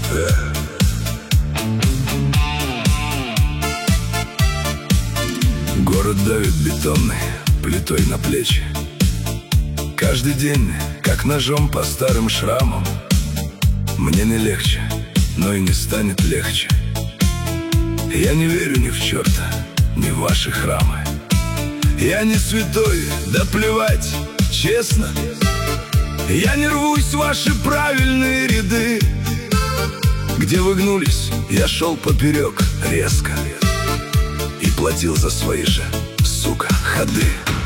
Город давит бетонной плитой на плечи. Каждый день, как ножом по старым шрамам. Мне не легче, но и не станет легче. Я не верю ни в черта, ни в ваши храмы. Я не святой, да плевать, честно. Я не рвусь в ваши правильные ряды. Где вы гнулись, я шел поперек резко и платил за свои же, сука, ходы.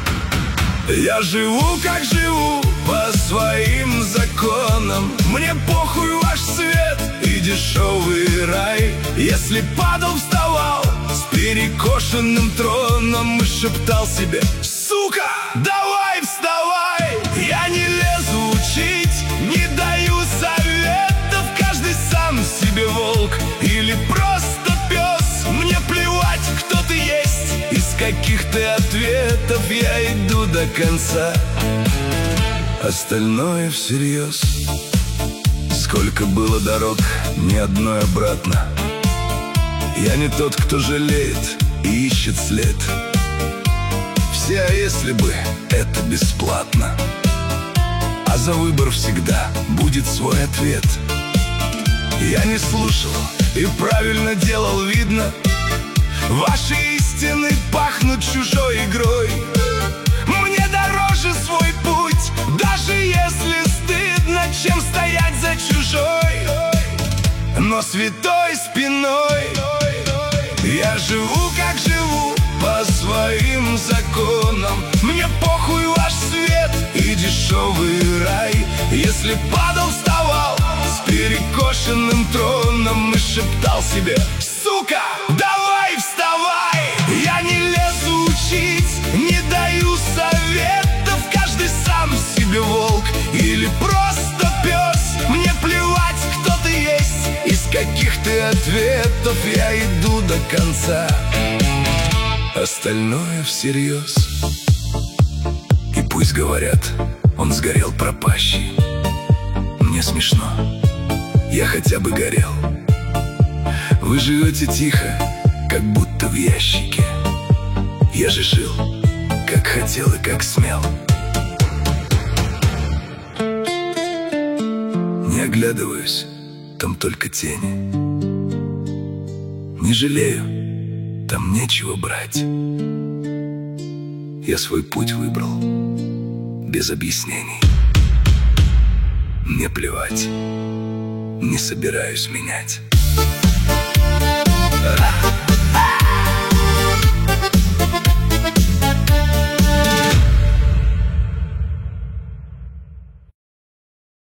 Я живу, как живу, по своим законам. Мне похуй ваш свет и дешевый рай. Если падал, вставал с перекошенным троном и шептал себе: сука, давай вставай. Я не лезу учить, не даю советов. Каждый сам себе волк или просто пес. Мне плевать, кто ты есть, из каких ты ответов. Я иду до конца, остальное всерьез. Сколько было дорог, ни одной обратно. Я не тот, кто жалеет и ищет след. Все «а если бы» — это бесплатно. А за выбор всегда будет свой ответ. Я не слушал и правильно делал, видно. Ваши истины пахнут чужой игрой. Мне дороже свой путь, даже если стыдно, чем стоять за чужой, но святой спиной. Я живу, как живу, по своим законам. Мне похуй ваш свет и дешевый рай. Если падал, вставал с перекошенным троном и шептал себе: сука, давай вставай. Я не лезу учить, не даю советов. Каждый сам себе волк или просто пес. Мне плевать, кто ты есть, из каких ты ответов. Я иду до конца, остальное всерьез. И пусть говорят, он сгорел пропащий. Мне смешно, я хотя бы горел. Вы живете тихо, как будто в ящике. Я же жил, как хотел и как смел. Не оглядываюсь, там только тени. Не жалею, там нечего брать. Я свой путь выбрал, без объяснений. Мне плевать, не собираюсь менять.